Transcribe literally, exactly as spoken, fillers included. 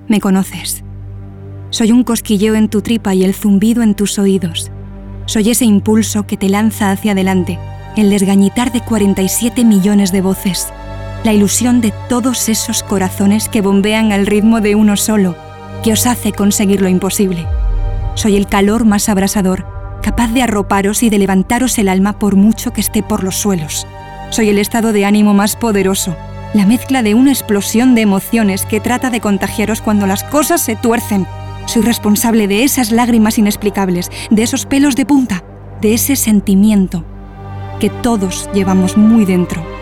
Me conoces. Soy un cosquilleo en tu tripa y el zumbido en tus oídos. Soy ese impulso que te lanza hacia adelante, el desgañitar de cuarenta y siete millones de voces, la ilusión de todos esos corazones que bombean al ritmo de uno solo, que os hace conseguir lo imposible. Soy el calor más abrasador, capaz de arroparos y de levantaros el alma por mucho que esté por los suelos. Soy el estado de ánimo más poderoso, la mezcla de una explosión de emociones que trata de contagiaros cuando las cosas se tuercen. Soy responsable de esas lágrimas inexplicables, de esos pelos de punta, de ese sentimiento que todos llevamos muy dentro.